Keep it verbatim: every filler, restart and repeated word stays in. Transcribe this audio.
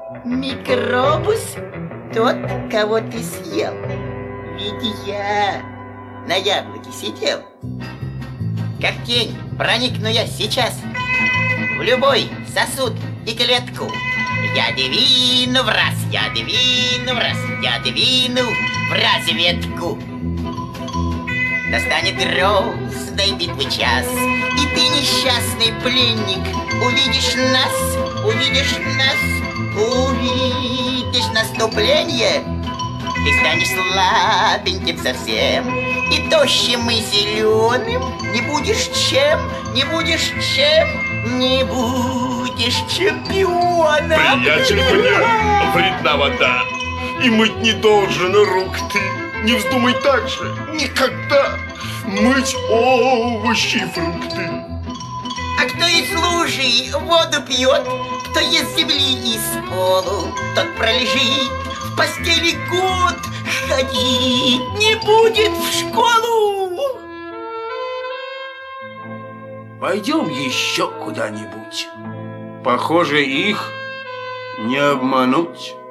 Микробус тот, кого ты съел. Ведь я на яблоке сидел. Как тень проникну я сейчас в любой сосуд и клетку. Я двину в раз, я двину в раз, я двину в разведку. Настанет грозной битвы час, и ты, несчастный пленник, увидишь нас, увидишь нас, увидишь наступление. Ты станешь слабеньким совсем, и тощим, и зеленым. Не будешь чем, не будешь чем, не будешь чемпионом. Приятель мне вредна вода, и мыть не должен рук ты. Не вздумай так же никогда мыть овощи и фрукты. А кто из лужи воду пьет, кто ест земли из полу, тот пролежит в постели год, ходить не будет в школу. Пойдем еще куда-нибудь. Похоже, их не обмануть.